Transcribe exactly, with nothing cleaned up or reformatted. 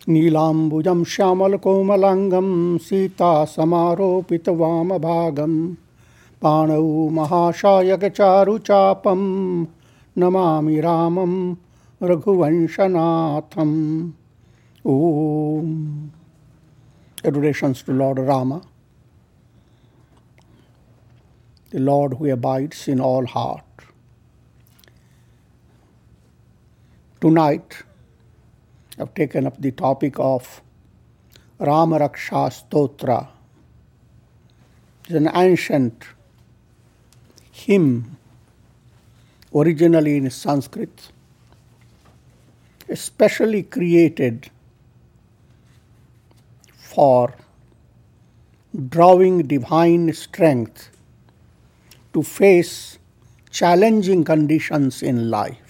नीलाम्बुजं श्यामलकोमलाङ्गं सीतासमारोपितवामभागं पाणौ महाशायकचारुचापं नमामि रामं रघुवंशनाथम्. Om. Adorations to Lord Rama, the Lord who abides in all heart. Tonight, I've taken up the topic of Rama Raksha Stotra. It's an ancient hymn, originally in Sanskrit, especially created for drawing divine strength to face challenging conditions in life.